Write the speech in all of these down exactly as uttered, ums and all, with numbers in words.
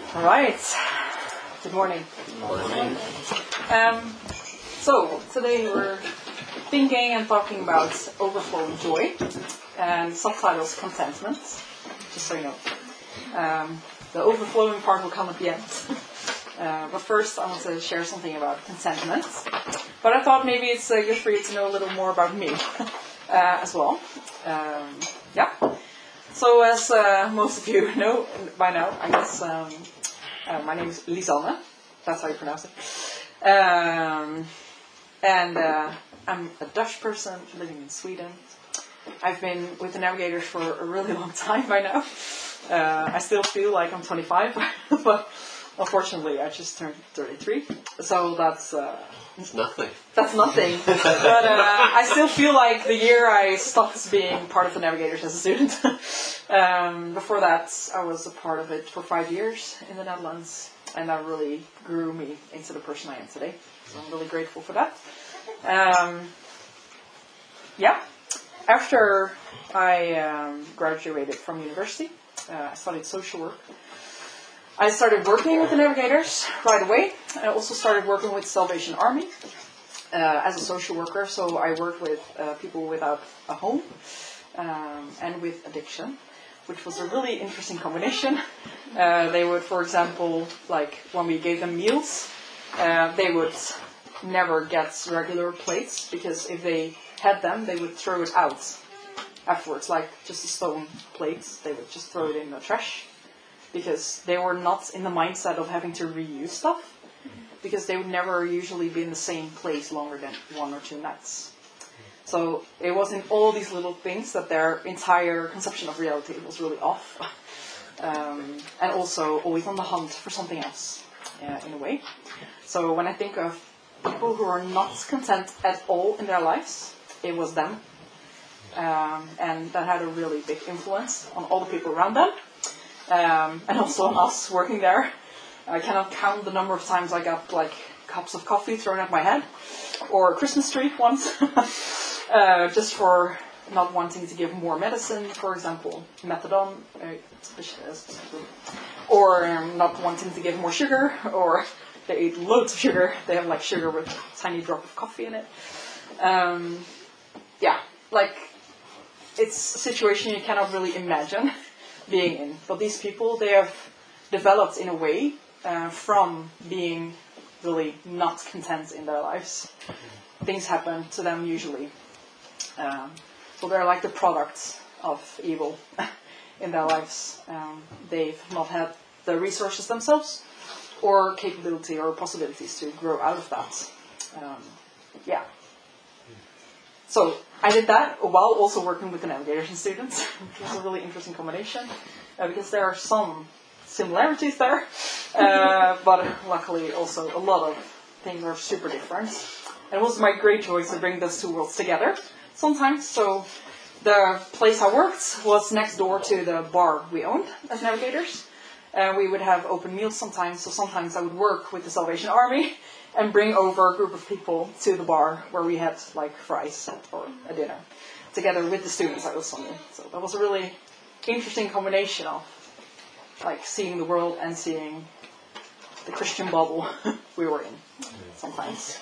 All right. Good morning. Good morning. Um, so today we're thinking and talking about overflowing joy, and subtitles contentment. Just so you know, um, the overflowing part will come at the end. Uh, but first, I want to share something about contentment. But I thought maybe it's uh, good for you to know a little more about me uh, as well. Um, yeah. So as uh, most of you know by now, I guess um, uh, my name is Lisanne. That's how you pronounce it. Um, and uh, I'm a Dutch person living in Sweden. I've been with the Navigators for a really long time by now. Uh, I still feel like I'm twenty-five, but unfortunately I just turned thirty-three. So that's... Uh, It's nothing. That's nothing. But uh, I still feel like the year I stopped being part of the Navigators as a student. um, before that, I was a part of it for five years in the Netherlands, and that really grew me into the person I am today. So I'm really grateful for that. Um, yeah. After I um, graduated from university, uh, I studied social work. I started working with the Navigators right away. I also started working with Salvation Army uh, as a social worker. So I worked with uh, people without a home um, and with addiction, which was a really interesting combination. Uh, they would, for example, like when we gave them meals, uh, they would never get regular plates because if they had them, they would throw it out afterwards, like just a stone plate. They would just throw it in the trash. Because they were not in the mindset of having to reuse stuff. Because they would never usually be in the same place longer than one or two nights. So it was in all these little things that their entire conception of reality was really off. Um, and also always on the hunt for something else, uh, in a way. So when I think of people who are not content at all in their lives, it was them. Um, and that had a really big influence on all the people around them. Um, and also on us working there. I cannot count the number of times I got like cups of coffee thrown at my head, or a Christmas tree once, uh, just for not wanting to give more medicine, for example, methadone, uh, or um, not wanting to give more sugar, or they ate loads of sugar. They have like sugar with a tiny drop of coffee in it. Um, yeah, like it's a situation you cannot really imagine being in. But these people, they have developed in a way uh, from being really not content in their lives. Things happen to them usually. Um, so they're like the products of evil in their lives. Um, they've not had the resources themselves or capability or possibilities to grow out of that. Um, yeah. So I did that while also working with the Navigation students, which was a really interesting combination, uh, because there are some similarities there, uh, but luckily also a lot of things are super different. And it was my great choice to bring those two worlds together sometimes. So the place I worked was next door to the bar we owned as Navigators. Uh, we would have open meals sometimes, so sometimes I would work with the Salvation Army and bring over a group of people to the bar where we had like fries or a dinner together with the students I was under. So that was a really interesting combination of like seeing the world and seeing the Christian bubble we were in sometimes.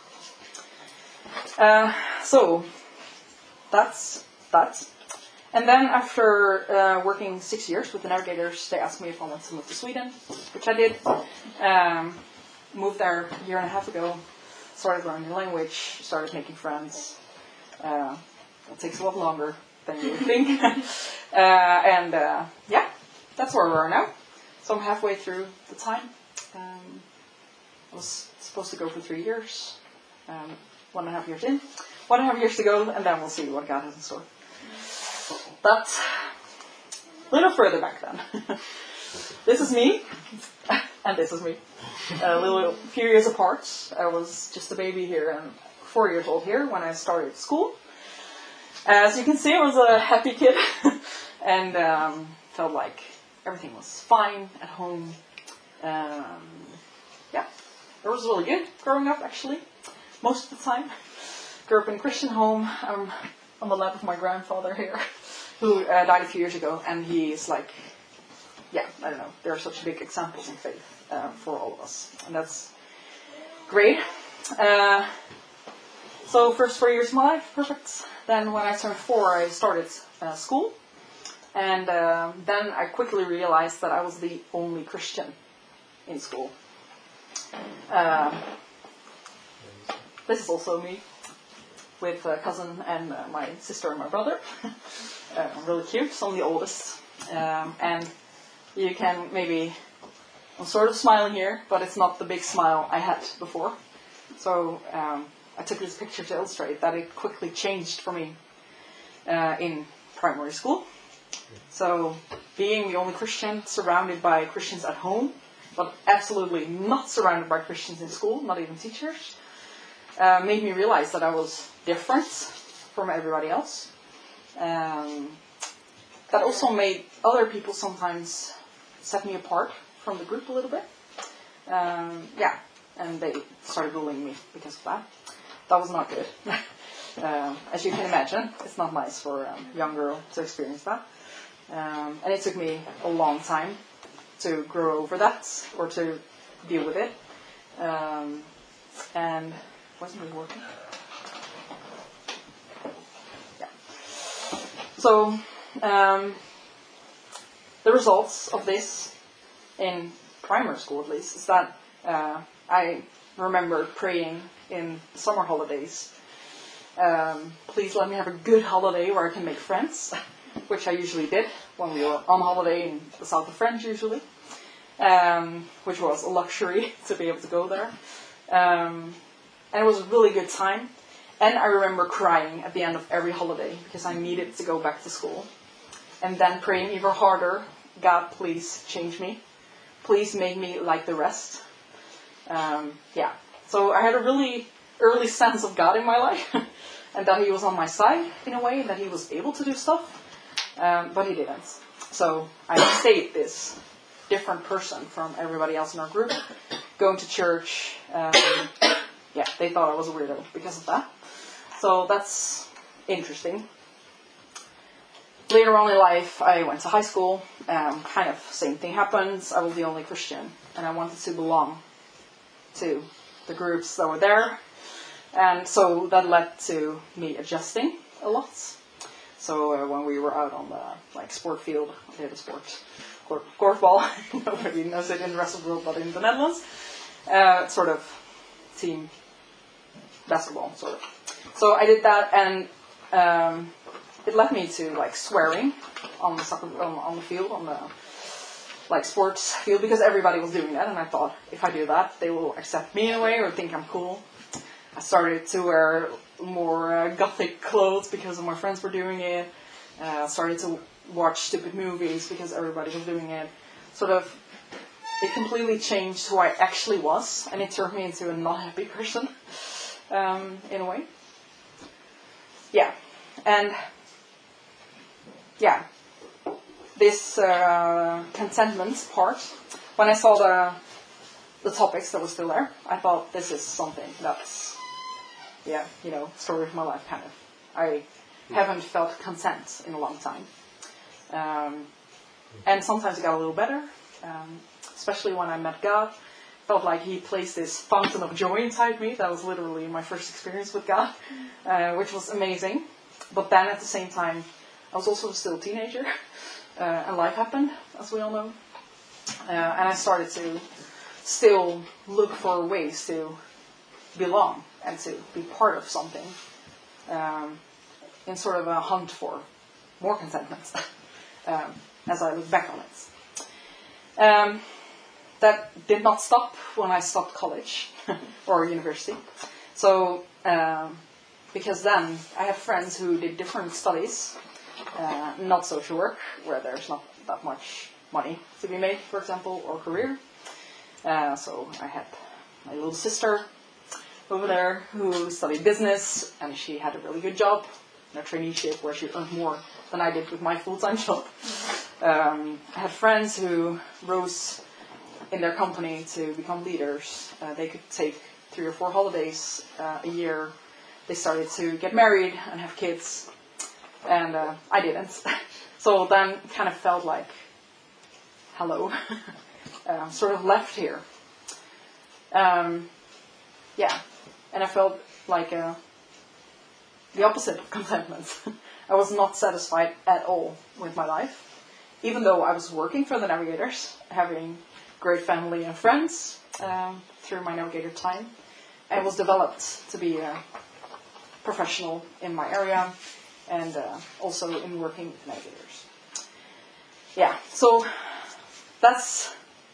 Uh, so that's that. And then after uh, working six years with the Navigators, they asked me if I wanted to move to Sweden, which I did. Um, moved there a year and a half ago, started learning the language, started making friends. Uh, it takes a lot longer than you would think. uh, and uh, yeah, that's where we are now. So I'm halfway through the time. Um, I was supposed to go for three years, um, one and a half years in, one and a half years to go, and then we'll see what God has in store. But a little further back then. This is me, and this is me. A little few years apart. I was just a baby here and four years old here when I started school. As you can see, I was a happy kid and um, felt like everything was fine at home. Um, yeah, it was really good growing up actually, most of the time. Grew up in a Christian home. I'm on the lap of my grandfather here, who uh, died a few years ago, and he's like yeah, I don't know, there are such big examples in faith uh, for all of us. And that's great. Uh, so first four years of my life, perfect. Then when I turned four, I started uh, school. And uh, then I quickly realized that I was the only Christian in school. Uh, this is also me, with a cousin and uh, my sister and my brother. uh, really cute, so I'm the oldest. Um, and you can maybe, I'm sort of smiling here, but it's not the big smile I had before. So um, I took this picture to illustrate that it quickly changed for me uh, in primary school. So being the only Christian, surrounded by Christians at home, but absolutely not surrounded by Christians in school, not even teachers, uh, made me realize that I was different from everybody else. Um, that also made other people sometimes set me apart from the group a little bit. Um, yeah, and they started bullying me because of that. That was not good. uh, as you can imagine, it's not nice for a young girl to experience that. Um, and it took me a long time to grow over that, or to deal with it. Um, and wasn't really working. Yeah. So um, the results of this, in primary school at least, is that uh, I remember praying in the summer holidays, um, please let me have a good holiday where I can make friends, which I usually did when we were on holiday in the south of France usually, um, which was a luxury to be able to go there. Um, and it was a really good time. And I remember crying at the end of every holiday because I needed to go back to school. And then praying even harder, God, please change me. Please make me like the rest. Um, yeah. So I had a really early sense of God in my life. And that he was on my side in a way, and that he was able to do stuff. Um, but he didn't. So I stayed this different person from everybody else in our group. Going to church. Um, yeah, they thought I was a weirdo because of that. So that's interesting. Later on in life, I went to high school. Um, kind of same thing happens. I was the only Christian. And I wanted to belong to the groups that were there. And so that led to me adjusting a lot. So uh, when we were out on the like sport field, I did a sport, court, korfball, nobody knows it in the rest of the world, but in the Netherlands, uh, sort of team basketball, sort of. So I did that, and um, it led me to like swearing on the soccer, on, on the field, on the like sports field, because everybody was doing that, and I thought if I do that, they will accept me in a way or think I'm cool. I started to wear more uh, gothic clothes because my friends were doing it. I uh, started to watch stupid movies because everybody was doing it. Sort of, it completely changed who I actually was, and it turned me into a not happy person, um, in a way. Yeah, and yeah, this uh, contentment part, when I saw the the topics that were still there, I thought this is something that's, yeah, you know, story of my life, kind of. I haven't felt content in a long time. Um, and sometimes it got a little better, um, especially when I met God. Felt like he placed this fountain of joy inside me. That was literally my first experience with God, uh, which was amazing. But then at the same time, I was also still a teenager, uh, and life happened, as we all know. Uh, and I started to still look for ways to belong and to be part of something, um, in sort of a hunt for more contentment, um, as I look back on it. Um, that did not stop when I stopped college or university. So, um, because then I had friends who did different studies, uh, not social work, where there's not that much money to be made, for example, or career. Uh, so I had my little sister over there who studied business, and she had a really good job in a traineeship where she earned more than I did with my full-time job. Um, I had friends who rose in their company to become leaders. Uh, they could take three or four holidays uh, a year. They started to get married and have kids, and uh, I didn't. So then it kind of felt like hello, uh, sort of left here. Um, yeah, and I felt like uh, the opposite of contentment. I was not satisfied at all with my life, even though I was working for the Navigators, having great family and friends um, through my Navigator time, and was developed to be a professional in my area and uh, also in working with Navigators. Yeah, so that's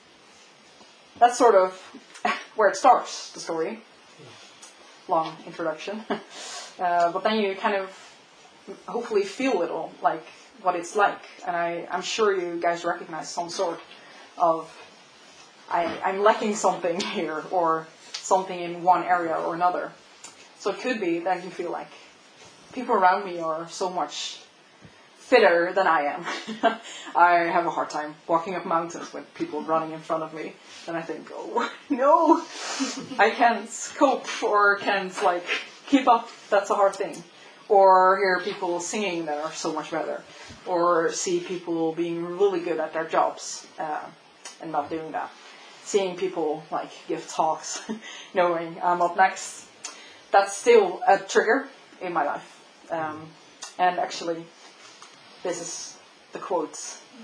that's sort of where it starts, the story. Long introduction. uh, but then you kind of hopefully feel a little like what it's like. And I, I'm sure you guys recognize some sort of, I, I'm lacking something here, or something in one area or another. So it could be that you feel like people around me are so much fitter than I am. I have a hard time walking up mountains with people running in front of me. And I think, oh, no, I can't cope or can't, like, keep up. That's a hard thing. Or hear people singing that are so much better. Or see people being really good at their jobs uh, and not doing that. Seeing people, like, give talks, knowing I'm up next. That's still a trigger in my life. Um, and actually, this is the quote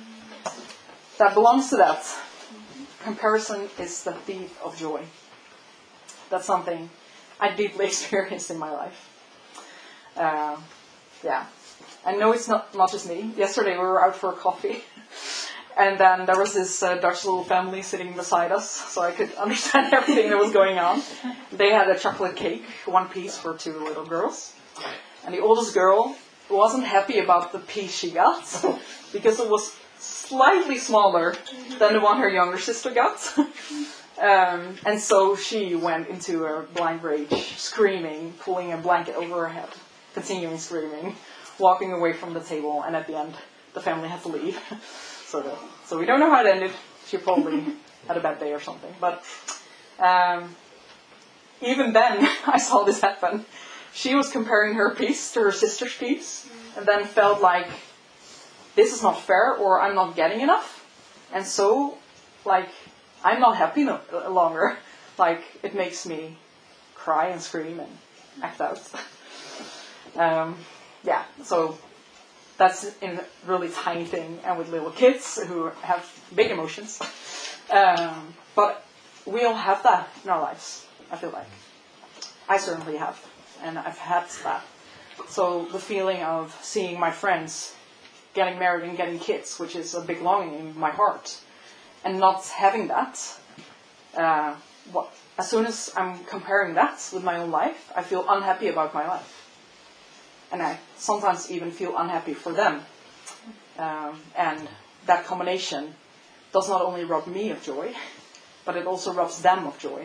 that belongs to that. Comparison is the thief of joy. That's something I deeply experienced in my life. Uh, yeah. I know it's not, not just me. Yesterday we were out for a coffee. And then there was this uh, Dutch little family sitting beside us. So I could understand everything that was going on. They had a chocolate cake, one piece for two little girls. And the oldest girl wasn't happy about the piece she got. Because it was slightly smaller than the one her younger sister got. um, and so she went into a blind rage, screaming, pulling a blanket over her head, continuing screaming, walking away from the table, and at the end, the family had to leave. sort of. So we don't know how it ended. She probably had a bad day or something. But um, even then, I saw this happen. She was comparing her piece to her sister's piece, and then felt like, this is not fair, or I'm not getting enough. And so, like, I'm not happy no longer. Like, it makes me cry and scream and act out. um, yeah, so that's in a really tiny thing, and with little kids who have big emotions. Um, but we all have that in our lives, I feel like. I certainly have, and I've had that. So the feeling of seeing my friends getting married and getting kids, which is a big longing in my heart, and not having that, uh, what, as soon as I'm comparing that with my own life, I feel unhappy about my life. And I sometimes even feel unhappy for them. Um, and that combination does not only rob me of joy, but it also robs them of joy.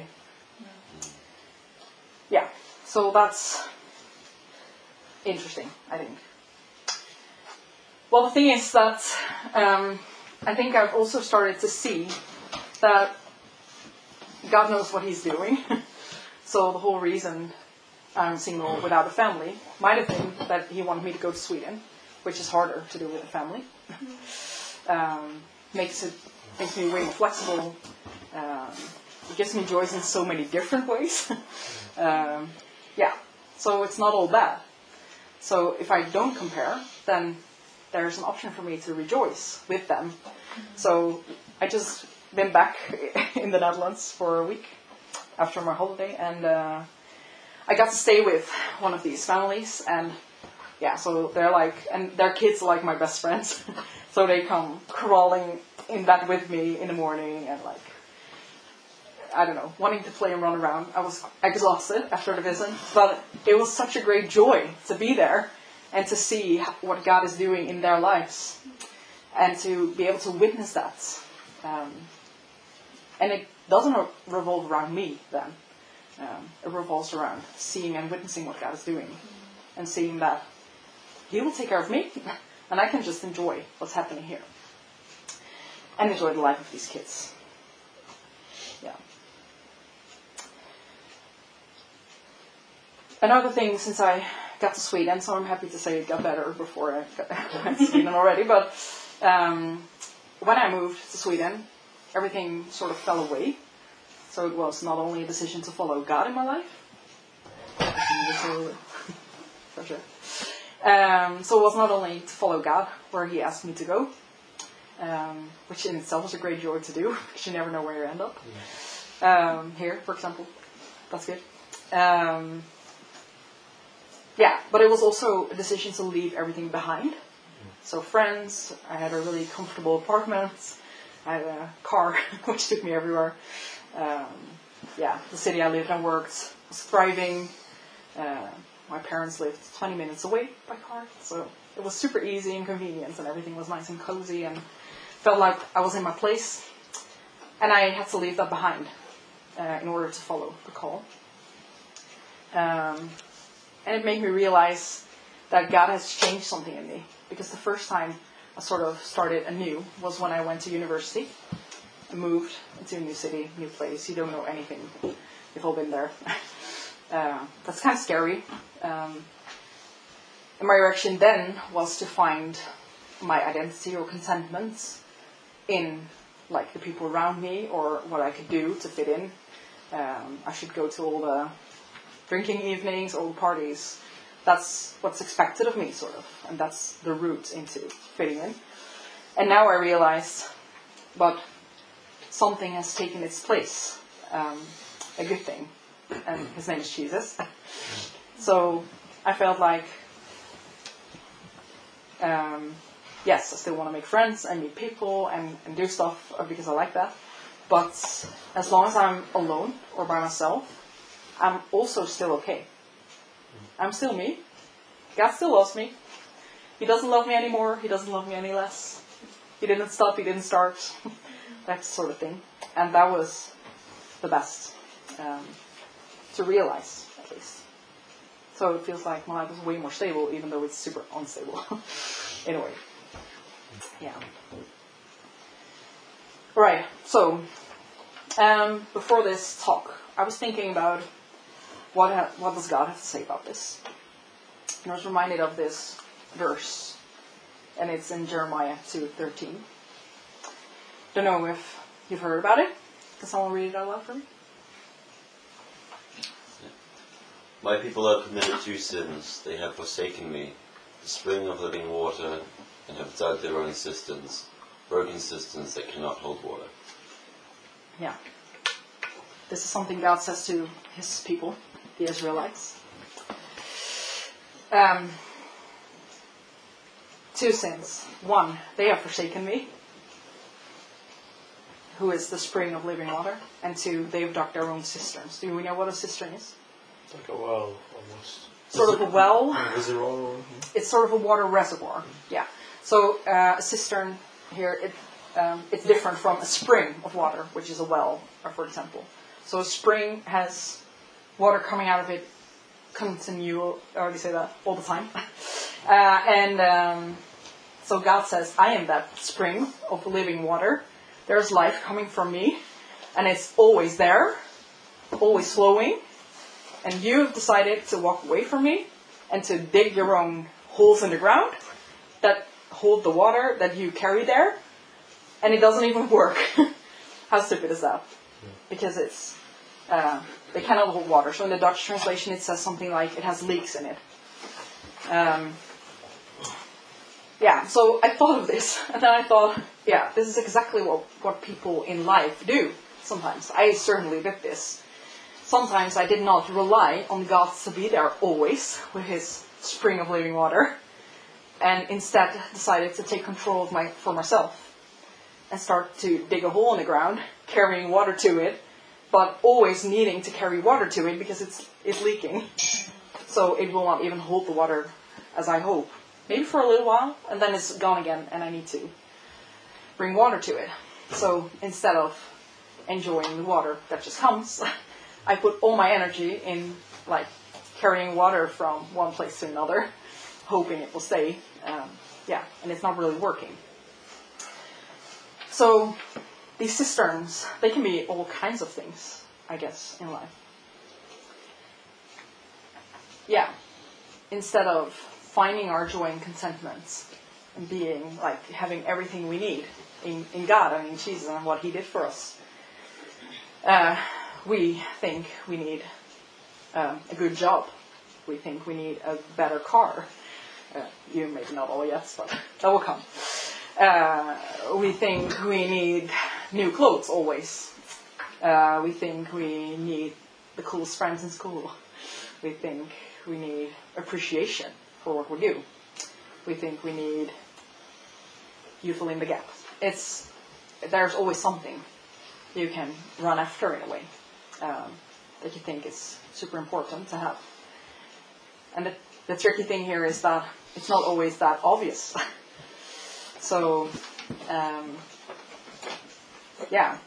Yeah, so that's interesting, I think. Well, the thing is that um, I think I've also started to see that God knows what He's doing. So the whole reason I'm single without a family might have been that He wanted me to go to Sweden, which is harder to do with a family. um, makes it makes me way more flexible. Um, it gives me joys in so many different ways. um, yeah, so it's not all bad. So if I don't compare, then there's an option for me to rejoice with them. So I just been back in the Netherlands for a week after my holiday, and uh, I got to stay with one of these families, and yeah, so they're like, and their kids are like my best friends. So they come crawling in bed with me in the morning, and like, I don't know, wanting to play and run around. I was exhausted after the visit, but it was such a great joy to be there and to see what God is doing in their lives, and to be able to witness that. Um, and it doesn't revolve around me then. Um, it revolves around seeing and witnessing what God is doing, and seeing that He will take care of me, and I can just enjoy what's happening here, and enjoy the life of these kids. Yeah. Another thing, since I got to Sweden, so I'm happy to say it got better before I got to Sweden already, but um, when I moved to Sweden, everything sort of fell away. So it was not only a decision to follow God in my life, for sure. Um, so it was not only to follow God where He asked me to go, um, which in itself was a great joy to do, because you never know where you end up. Um, here, for example, that's good. Um, yeah, but it was also a decision to leave everything behind. So friends, I had a really comfortable apartment, I had a car which took me everywhere. Um, yeah, the city I lived and worked was thriving. Uh, my parents lived twenty minutes away by car, so it was super easy and convenient, and everything was nice and cozy, and felt like I was in my place. And I had to leave that behind uh, in order to follow the call. Um, and it made me realize that God has changed something in me, because the first time I sort of started anew was when I went to university. I moved into a new city, new place. You don't know anything. You've all been there. uh, that's kind of scary. Um, and my reaction then was to find my identity or contentment in like the people around me, or what I could do to fit in. Um, I should go to all the drinking evenings, all the parties. That's what's expected of me, sort of. And that's the route into fitting in. And now I realize, but something has taken its place. Um, a good thing. And his name is Jesus. So I felt like, um, yes, I still want to make friends and meet people and, and do stuff because I like that. But as long as I'm alone or by myself, I'm also still okay. I'm still me. God still loves me. He doesn't love me anymore. He doesn't love me any less. He didn't stop. He didn't start. That sort of thing. And that was the best um, to realize, at least. So it feels like my life is way more stable, even though it's super unstable. In a way. Yeah. Right. So, um, before this talk, I was thinking about what ha- what does God have to say about this. And I was reminded of this verse, and it's in Jeremiah two thirteen. Don't know if you've heard about it. Can someone read it out loud for me? My people have committed two sins. They have forsaken me, the spring of living water, and have dug their own cisterns, broken cisterns that cannot hold water. Yeah. This is something God says to his people, the Israelites. Um, two sins. One, they have forsaken me, who is the spring of living water. And two, they've dug their own cisterns. Do we know what a cistern is? It's like a well, almost. Sort of a well. A reservoir. It's sort of a water reservoir. Yeah. So uh, a cistern here, it, um, it's different from a spring of water, which is a well, or for example. So a spring has water coming out of it continual, I already say that, all the time. uh, and um, so God says, I am that spring of living water. There's life coming from me, and it's always there, always flowing. And you've decided to walk away from me and to dig your own holes in the ground that hold the water that you carry there, and it doesn't even work. How stupid is that? Because it's uh, they cannot hold water. So in the Dutch translation it says something like it has leaks in it. Um, yeah, so I thought of this, and then I thought, yeah, this is exactly what, what people in life do sometimes. I certainly did this. Sometimes I did not rely on God to be there always with his spring of living water, and instead decided to take control of my for myself and start to dig a hole in the ground, carrying water to it, but always needing to carry water to it because it's it's leaking. So it will not even hold the water as I hope. Maybe for a little while, and then it's gone again, and I need to bring water to it. So instead of enjoying the water that just comes, I put all my energy in like carrying water from one place to another, hoping it will stay. Um, yeah, and it's not really working. So these cisterns, they can be all kinds of things, I guess, in life. Yeah, instead of finding our joy and contentment and being like having everything we need, in, in God, I mean Jesus and what He did for us. Uh, we think we need um, a good job. We think we need a better car. Uh, you maybe not all yet, but that will come. Uh, we think we need new clothes always. Uh, we think we need the coolest friends in school. We think we need appreciation for what we do. We think we need you fill in the gap. It's there's always something you can run after in a way um, that you think is super important to have. And the, the tricky thing here is that it's not always that obvious. So, um, yeah,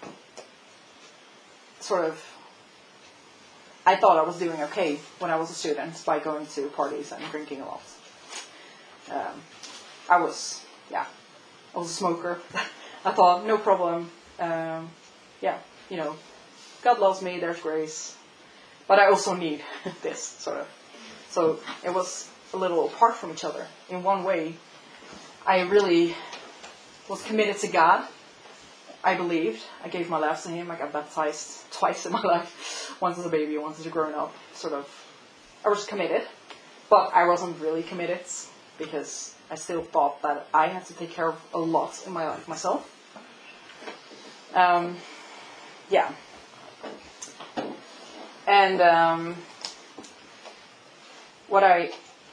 sort of, I thought I was doing okay when I was a student by going to parties and drinking a lot. Um, I was, yeah, I was a smoker. I thought, no problem, um, yeah, you know, God loves me, there's grace, but I also need this, sort of. So it was a little apart from each other. In one way, I really was committed to God. I believed. I gave my life to Him. I got baptized twice in my life. Once as a baby, once as a grown up. Sort of, I was committed. But I wasn't really committed because I still thought that I had to take care of a lot in my life myself. Um, yeah. And um, what I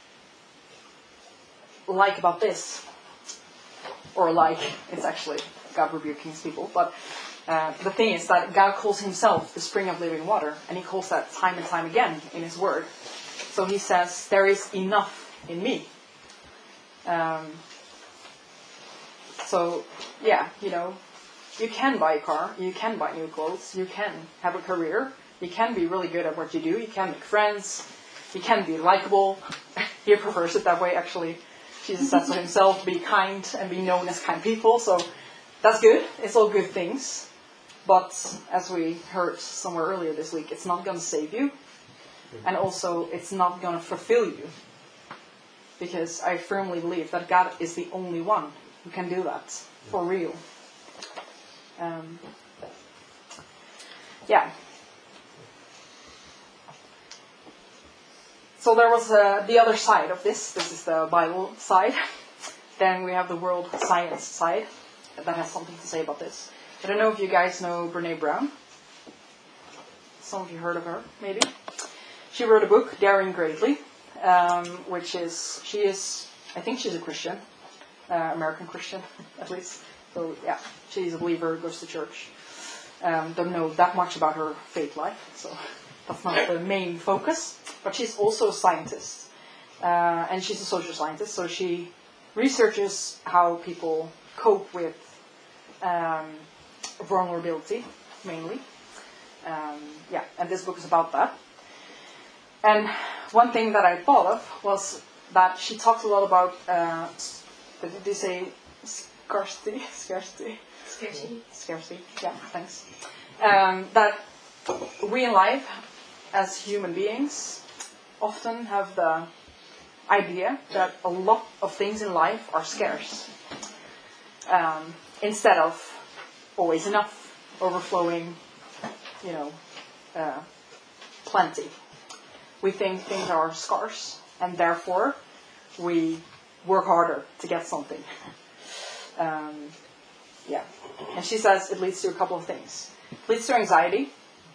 like about this, or like, it's actually God rebuking His people, but uh, the thing is that God calls Himself the spring of living water, and He calls that time and time again in His Word. So He says, there is enough in me. Um, so, yeah, you know, you can buy a car, you can buy new clothes, you can have a career, you can be really good at what you do, you can make friends, you can be likable. He prefers it that way, actually. Jesus says so Himself, be kind and be known as kind people, so that's good. It's all good things. But as we heard somewhere earlier this week, it's not going to save you. And also, it's not going to fulfill you. Because I firmly believe that God is the only one who can do that for real. Um, yeah. So there was uh, the other side of this. This is the Bible side. Then we have the world science side that has something to say about this. I don't know if you guys know Brené Brown. Some of you heard of her, maybe. She wrote a book, Daring Greatly, um, which is, she is, I think she's a Christian, uh, American Christian, at least. So, yeah, she's a believer, goes to church. Um, don't know that much about her faith life, so that's not the main focus. But she's also a scientist, uh, and she's a social scientist, so she researches how people cope with um, vulnerability, mainly. Um, yeah, and this book is about that. And one thing that I thought of was that she talks a lot about, uh, did you say scarcity? Scarcity? Scarcity. Scarcity, yeah, thanks. Um, that we in life, as human beings, often have the idea that a lot of things in life are scarce. Um, instead of always enough, overflowing, you know, uh, plenty. We think things are scarce, and therefore we work harder to get something. Um, yeah. And she says it leads to a couple of things. It leads to anxiety,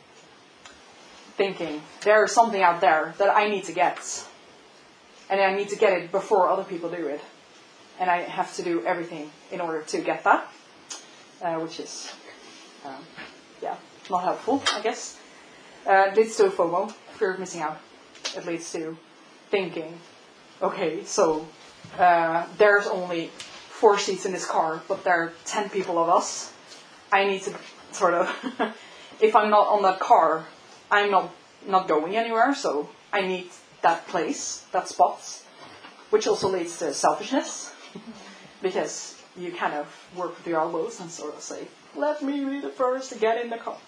thinking there is something out there that I need to get, and I need to get it before other people do it, and I have to do everything in order to get that, uh, which is, um, yeah, not helpful, I guess. Uh, it leads to FOMO, fear of missing out. It leads to thinking, okay, so uh, there's only four seats in this car, but there are ten people of us. I need to sort of, if I'm not on that car, I'm not, not going anywhere, so I need that place, that spot, which also leads to selfishness, because you kind of work with your elbows and sort of say, let me be the first to get in the car.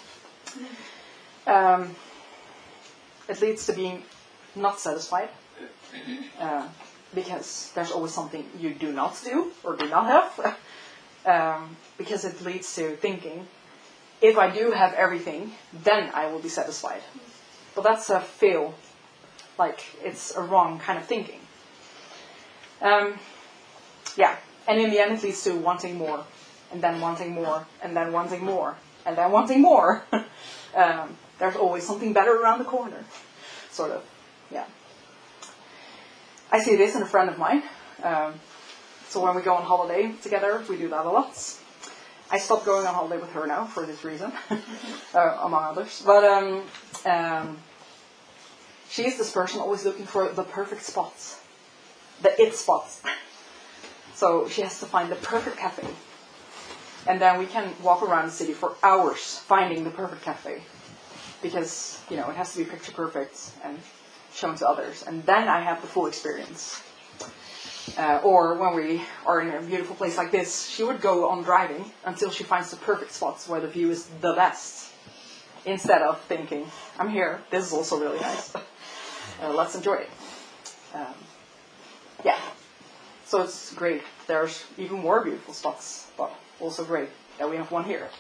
Um, it leads to being not satisfied, uh, because there's always something you do not do or do not have. um, because it leads to thinking, if I do have everything, then I will be satisfied. But that's a fail. Like, it's a wrong kind of thinking. Um, yeah, and in the end it leads to wanting more, and then wanting more, and then wanting more, and then wanting more. um, there's always something better around the corner, sort of, yeah. I see this in a friend of mine. Um, so when we go on holiday together, we do that a lot. I stopped going on holiday with her now for this reason, uh, among others. But um, um, she is this person always looking for the perfect spots, the it spots. So she has to find the perfect cafe. And then we can walk around the city for hours finding the perfect cafe. Because, you know, it has to be picture perfect and shown to others. And then I have the full experience. Uh, or when we are in a beautiful place like this, she would go on driving until she finds the perfect spots where the view is the best. Instead of thinking, I'm here, this is also really nice. Uh, let's enjoy it. Um, yeah. So it's great. There's even more beautiful spots, but also great that we have one here.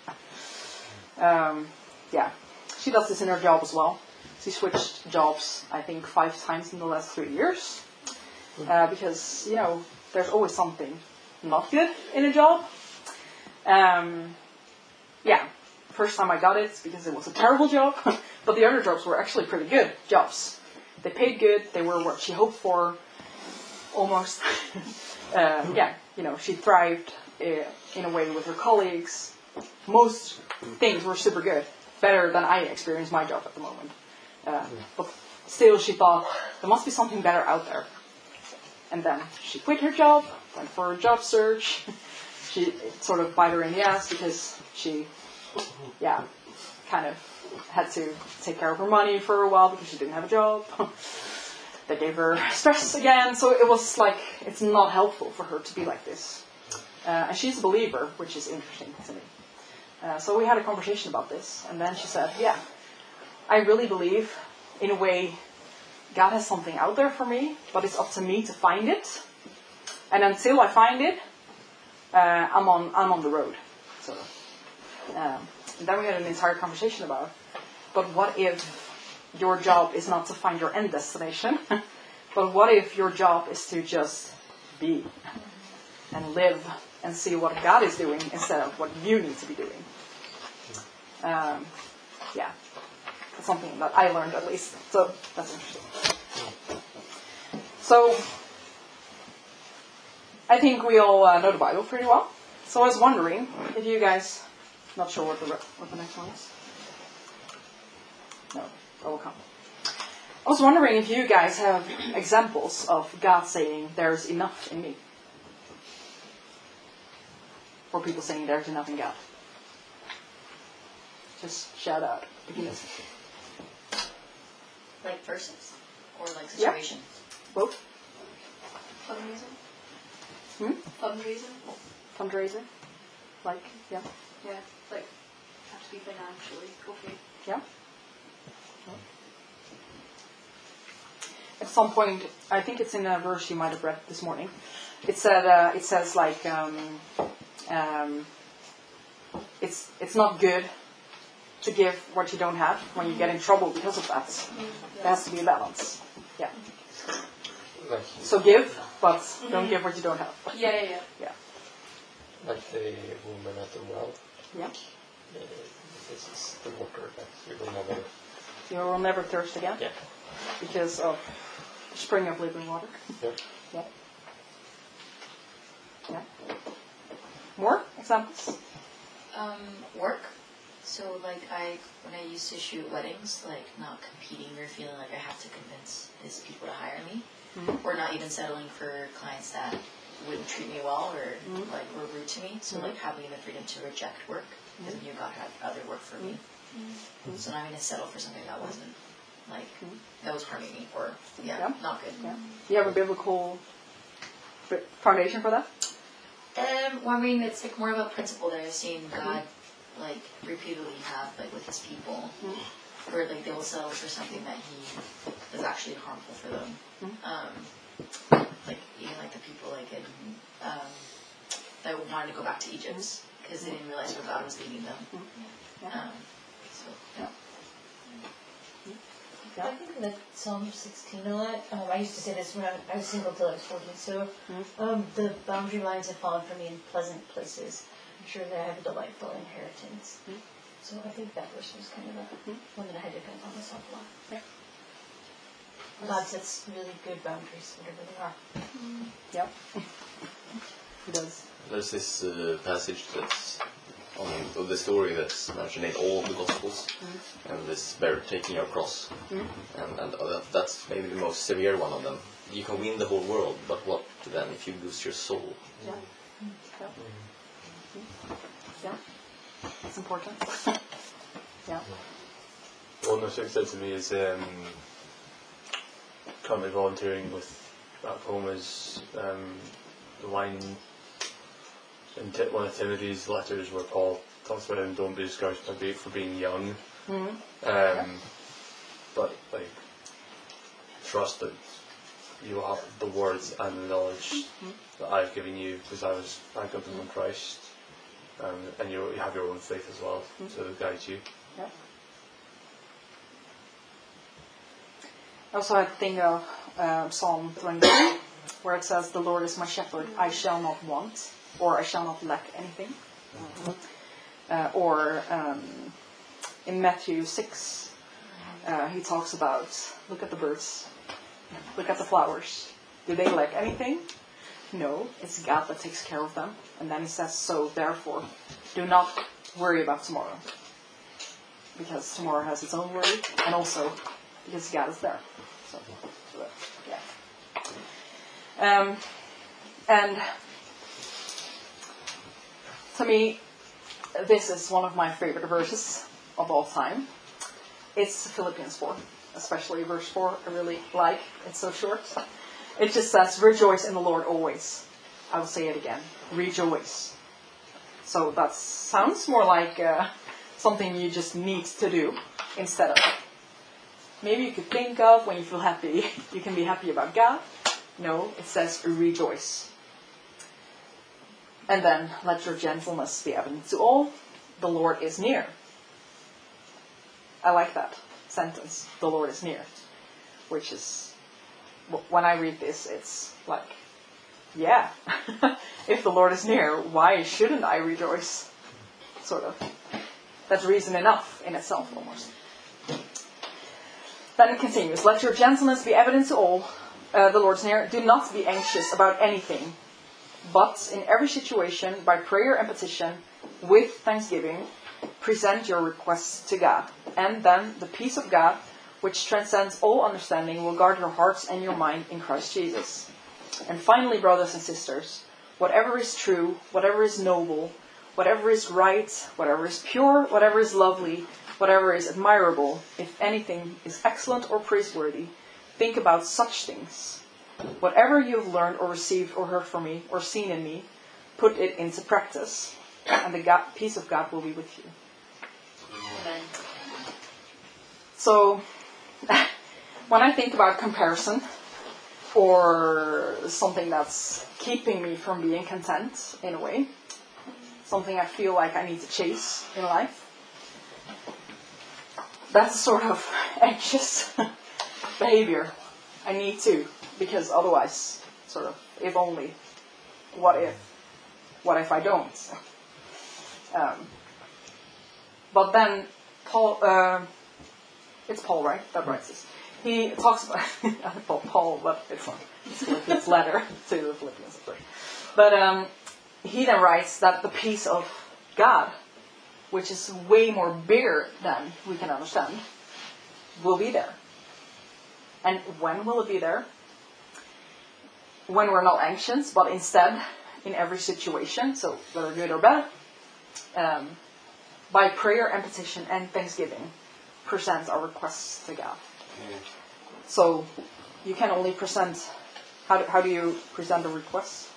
Um, yeah. She does this in her job as well. She switched jobs, I think, five times in the last three years. Uh, because, you know, there's always something not good in a job. Um, yeah. First time I got it, it's because it was a terrible job. But the other jobs were actually pretty good jobs. They paid good. They were what she hoped for. Almost. uh, yeah, you know, she thrived uh, in a way with her colleagues. Most things were super good. Better than I experience my job at the moment. Uh, but still she thought, there must be something better out there. And then she quit her job, went for a job search. She it sort of bit her in the ass because she, yeah, kind of had to take care of her money for a while because she didn't have a job. They gave her stress again, so it was like, it's not helpful for her to be like this. Uh, and she's a believer, which is interesting to me. Uh, so we had a conversation about this, and then she said, yeah, I really believe, in a way, God has something out there for me, but it's up to me to find it. And until I find it, uh, I'm on I'm on the road. So, um, and then we had an entire conversation about, but what if your job is not to find your end destination, but what if your job is to just be and live and see what God is doing instead of what you need to be doing? Um, yeah. That's something that I learned, at least. So that's interesting. So I think we all uh, know the Bible pretty well. So I was wondering if you guys, not sure what the what the next one is. No, that will come. I was wondering if you guys have examples of God saying, "There's enough in me," or people saying, "There's enough in God." Just shout out if you listen. Like persons? Or like situations? Yeah. Both. Fundraising? Hmm? Fundraising? Fundraiser. Like, yeah. Yeah, like, have to be financially okay. Yeah. At some point, I think it's in a verse you might have read this morning. It said, uh, it says like, um, um, it's it's not good to give what you don't have when you get in trouble because of that. There has to be a balance. Yeah. Like, So give, but don't give what you don't have. Yeah, yeah, yeah. Yeah. like the woman at the well. Yeah. Uh, this is the water that you will never. You will never thirst again. Yeah. Because of the spring of living water. Yeah. Yeah. Yeah. More examples? Um, work. So, like, I, when I used to shoot weddings, like, not competing or feeling like I have to convince these people to hire me, Mm-hmm. or not even settling for clients that wouldn't treat me well or, Mm-hmm. like, were rude to me. So, Mm-hmm. like, having the freedom to reject work, because I knew God had other work for me. Mm-hmm. So, not having to settle for something that wasn't, like, Mm-hmm. that was harming me, or, yeah, Yeah. not good. Yeah. Do you have a biblical foundation for that? Um, well, I mean, it's like more of a principle that I've seen God, like, repeatedly have, like, with His people, Mm-hmm. where, like, they will settle for something that He is actually harmful for them. Mm-hmm. Um, like, even, like, the people, like, in, um, that wanted to go back to Egypt because they didn't realize where God was leading them. Yeah. Um, so, yeah. I think that Psalm sixteen a lot. Um, I used to say this when I, I was single till I was fourteen. So um, the boundary lines have fallen for me in pleasant places. I'm sure that I have a delightful inheritance. Mm. So I think that verse was kind of a, mm. one that I had to kind of tell myself a lot. Yeah. God sets really good boundaries, whatever they are. Mm. Yep. He does. There's this uh, passage that's on the story that's mentioned in all the Gospels, mm. and this bear taking your cross, mm. and, and uh, that's maybe the most severe one of them. You can win the whole world, but what then if you lose your soul? Yeah, mm. yeah, mm. yeah. It's important. yeah. One of the things that said to me is um, currently volunteering with back home is um, the line. In t- one of Timothy's letters where Paul talks about him, don't be discouraged for, be- for being young. Mm-hmm. Um, yeah. But, like, trust that you will have the words and the knowledge mm-hmm. that I've given you, because I was I got them in Christ. Um, and you, you have your own faith as well mm-hmm. to guide you. Yeah. I also had to think of uh, Psalm twenty, where it says, "The Lord is my shepherd, I shall not want." Or I shall not lack anything. Mm-hmm. Uh, or um, in Matthew six, uh, he talks about, look at the birds, look at the flowers. Do they lack anything? No, it's God that takes care of them. And then he says, so therefore, do not worry about tomorrow. Because tomorrow has its own worry, and also because God is there. So, so yeah. Um, and... To me, this is one of my favorite verses of all time. It's Philippians four, especially verse four. I really like. It's so short. It just says, "Rejoice in the Lord always." I will say it again. Rejoice. So that sounds more like uh, something you just need to do instead of maybe you could think of when you feel happy. You can be happy about God. No, it says rejoice. And then, let your gentleness be evident to all. The Lord is near. I like that sentence. The Lord is near. Which is, when I read this, it's like, yeah. If the Lord is near, why shouldn't I rejoice? Sort of. That's reason enough in itself, almost. Then it continues. Let your gentleness be evident to all. Uh, the Lord is near. Do not be anxious about anything. But in every situation, by prayer and petition, with thanksgiving, present your requests to God. And then the peace of God, which transcends all understanding, will guard your hearts and your mind in Christ Jesus. And finally, brothers and sisters, whatever is true, whatever is noble, whatever is right, whatever is pure, whatever is lovely, whatever is admirable, if anything is excellent or praiseworthy, think about such things. Whatever you have learned or received or heard from me or seen in me, put it into practice, and the God, peace of God will be with you. Amen. So, when I think about comparison, or something that's keeping me from being content, in a way, something I feel like I need to chase in life, that's a sort of anxious behavior. I need to. Because otherwise, sort of, if only, what if, what if I don't? Um, but then, Paul, uh, it's Paul, right, that writes this. He talks about, I thought Paul, but it's not, it's Philippians letter to the Philippians, of course. But um, he then writes that the peace of God, which is way more bigger than we can understand, will be there. And when will it be there? When we're not anxious, but instead in every situation, so whether good or bad, um, by prayer and petition and thanksgiving, present our requests to God. Mm. So you can only present. How do, how do you present a request?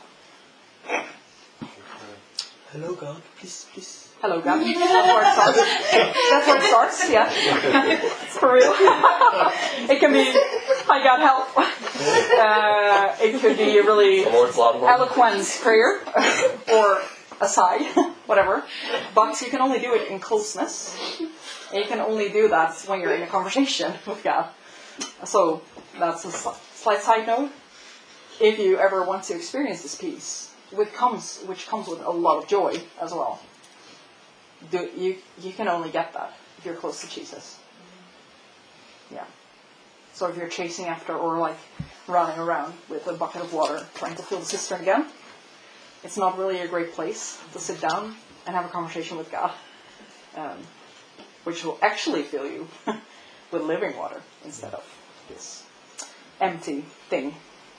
Hello God, please, please. Hello God. That's where it starts. That's where it starts. Yeah, for real. It can be, hi God, help. Uh, it could be a really Lord's Latin. eloquent prayer or a sigh, whatever. But you can only do it in closeness. And you can only do that when you're in a conversation with God. So that's a slight side note. If you ever want to experience this peace, which comes which comes with a lot of joy as well, do, you you can only get that if you're close to Jesus. Yeah. So if you're chasing after or like running around with a bucket of water trying to fill the cistern again, it's not really a great place to sit down and have a conversation with God, um, which will actually fill you with living water instead of this empty thing.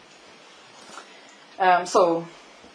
Um, so,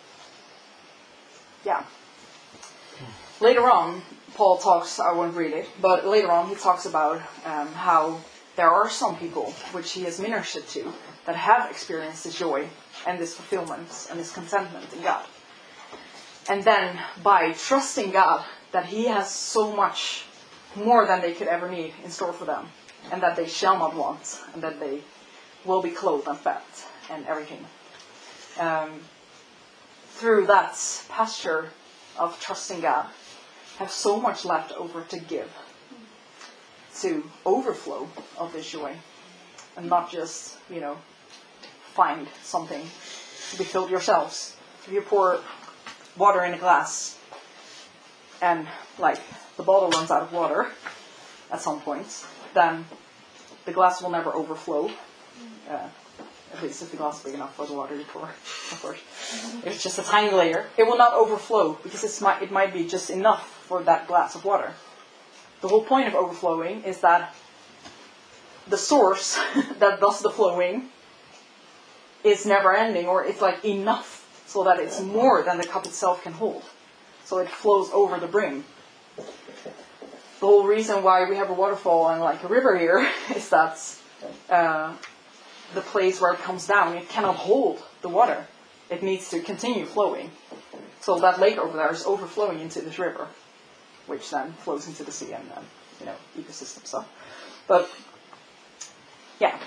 yeah. Later on, Paul talks, I won't read it, but later on he talks about um, how there are some people which he has ministered to that have experienced this joy and this fulfillment and this contentment in God. And then by trusting God that he has so much more than they could ever need in store for them, and that they shall not want, and that they will be clothed and fed and everything. Um, through that pasture of trusting God, have so much left over to give, to overflow of this joy, and not just, you know, find something to be filled yourselves. If you pour water in a glass, and like the bottle runs out of water at some point, then the glass will never overflow. Uh, At least if the glass is big enough for the water to pour, of course. If it's just a tiny layer, it will not overflow because it's might, it might be just enough for that glass of water. The whole point of overflowing is that the source that does the flowing is never ending, or it's like enough so that it's more than the cup itself can hold. So it flows over the brim. The whole reason why we have a waterfall and like a river here is that uh, the place where it comes down, it cannot hold the water. It needs to continue flowing. So that lake over there is overflowing into this river, which then flows into the sea and then, you know, ecosystem stuff. But, yeah.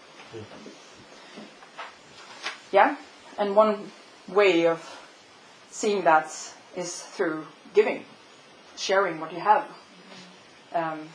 Yeah, and one way of seeing that is through giving, sharing what you have. Um,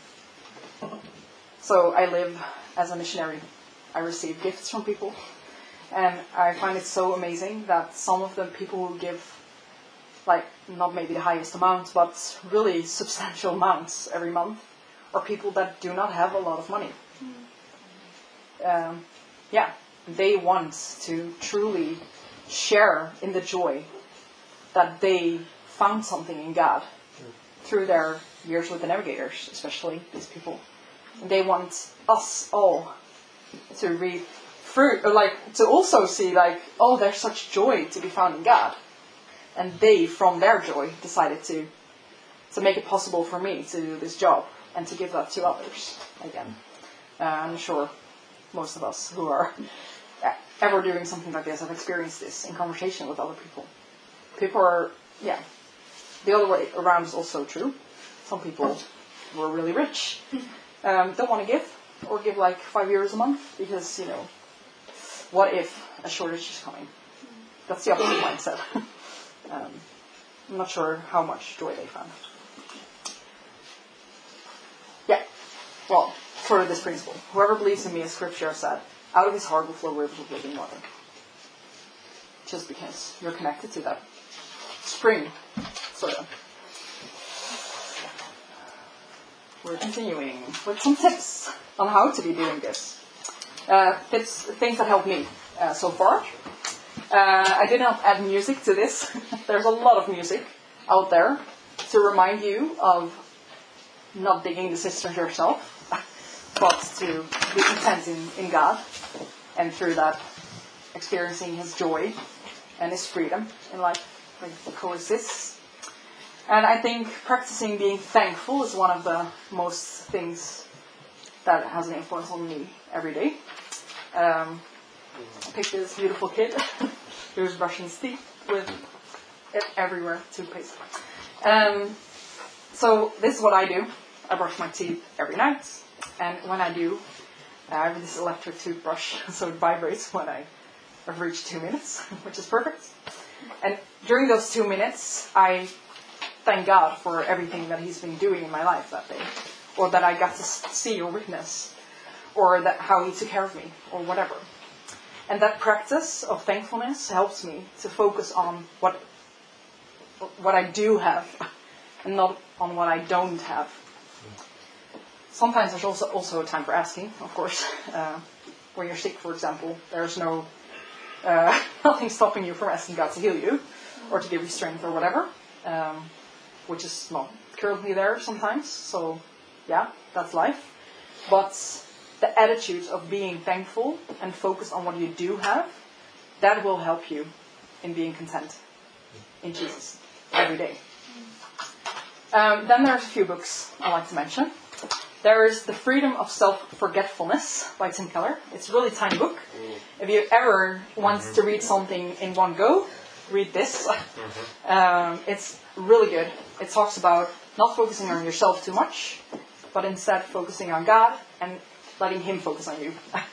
so I live as a missionary. I receive gifts from people, and I find it so amazing that some of the people who give, like, not maybe the highest amount, but really substantial amounts every month, are people that do not have a lot of money. Um, yeah, they want to truly share in the joy that they found something in God through their years with the navigators, especially these people. They want us all to read through, or like to also see like, oh, there's such joy to be found in God, and they, from their joy, decided to to make it possible for me to do this job and to give that to others again. Uh, I'm sure most of us who are ever doing something like this have experienced this in conversation with other people. People are, yeah. The other way around is also true. Some people who are really rich um, don't want to give. Or give like five euros a month because, you know, what if a shortage is coming? That's the opposite mindset. um, I'm not sure how much joy they found. Yeah. Well, for this principle, whoever believes in me, as Scripture said, out of his heart will flow rivers of living water. Just because you're connected to that spring, sort of. We're continuing with some tips on how to be doing this. Uh, tips, things that helped me uh, so far. Uh, I did not add music to this. There's a lot of music out there to remind you of not digging the cistern yourself, but to be content in, in God, and through that experiencing His joy and His freedom in life, like coexists. And I think practicing being thankful is one of the most things that has an influence on me every day. Um, I picked this beautiful kid who's brushing his teeth with it everywhere, toothpaste. Um, so this is what I do. I brush my teeth every night. And when I do, I have this electric toothbrush, so it vibrates when I have reached two minutes, which is perfect. And during those two minutes, I thank God for everything that He's been doing in my life that day, or that I got to see or witness, or that how He took care of me, or whatever. And that practice of thankfulness helps me to focus on what what I do have, and not on what I don't have. Sometimes there's also also a time for asking, of course. Uh, when you're sick, for example, there's no uh, nothing stopping you from asking God to heal you, or to give you strength, or whatever, um, which is not currently there sometimes. So, yeah, that's life. But the attitude of being thankful and focused on what you do have, that will help you in being content in Jesus every day. Um, then there's a few books I like to mention. There is The Freedom of Self-Forgetfulness by Tim Keller. It's a really tiny book. If you ever want to read something in one go, read this. um, it's really good. It talks about not focusing on yourself too much, but instead focusing on God and letting Him focus on you.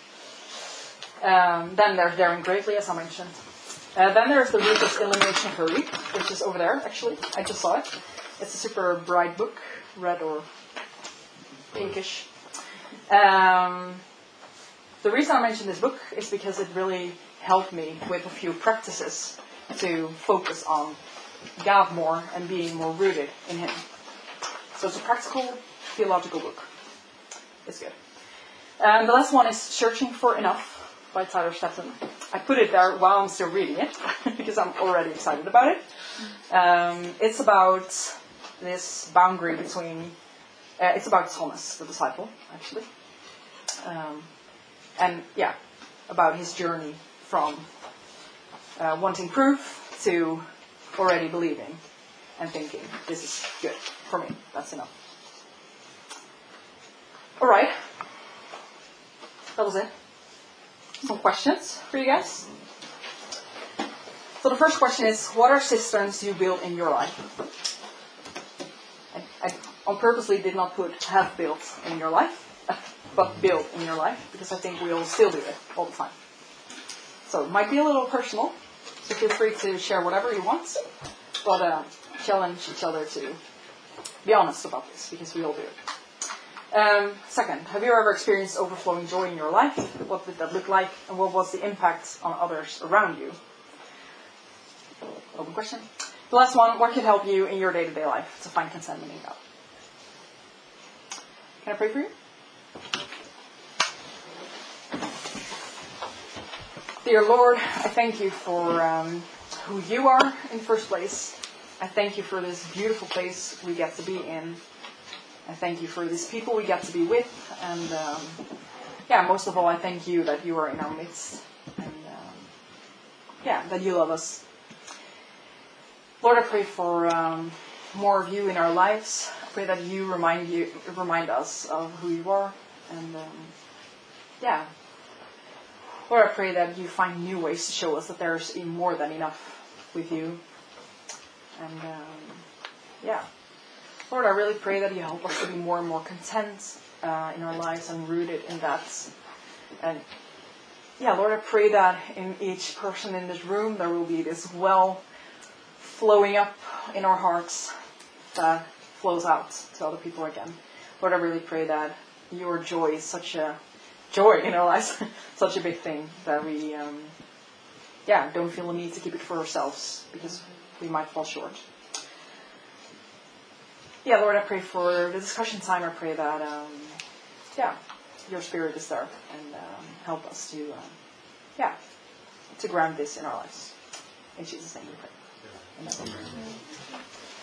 um, then there's Daring Greatly, as I mentioned. Uh, then there's The Root of Elimination Hurry, which is over there, actually. I just saw it. It's a super bright book, red or pinkish. Um, the reason I mentioned this book is because it really helped me with a few practices to focus on God more and being more rooted in Him. So it's a practical, theological book. It's good. And the last one is Searching for Enough by Tyler Staton. I put it there while I'm still reading it because I'm already excited about it. Um, it's about this boundary between, uh, it's about Thomas, the disciple, actually. Um, and yeah, about his journey from uh, wanting proof to already believing and thinking, this is good for me, that's enough. Alright. That was it. Some questions for you guys. So the first question is, what are cisterns you build in your life? I, I on purposely did not put have built in your life, but build in your life, because I think we all still do it all the time. So it might be a little personal, so feel free to share whatever you want, but uh, challenge each other to be honest about this, because we all do it. Um, second, have you ever experienced overflowing joy in your life? What did that look like? And what was the impact on others around you? Open question. The last one, what could help you in your day-to-day life to find contentment in God? Can I pray for you? Dear Lord, I thank you for um, who you are in the first place. I thank you for this beautiful place we get to be in. I thank you for these people we get to be with, and um, yeah, most of all, I thank you that you are in our midst, and um, yeah, that you love us. Lord, I pray for um, more of you in our lives. I pray that you remind you remind us of who you are, and um, yeah, Lord, I pray that you find new ways to show us that there's more than enough with you, and um, yeah. Lord, I really pray that you help us to be more and more content uh, in our lives and rooted in that. And yeah, Lord, I pray that in each person in this room there will be this well flowing up in our hearts that flows out to other people again. Lord, I really pray that your joy is such a joy in our lives, such a big thing that we, um, yeah, don't feel the need to keep it for ourselves because we might fall short. Yeah, Lord, I pray for the discussion time. I pray that, um, yeah, your Spirit is there and um, help us to, um, yeah, to ground this in our lives. In Jesus' name we pray. Amen.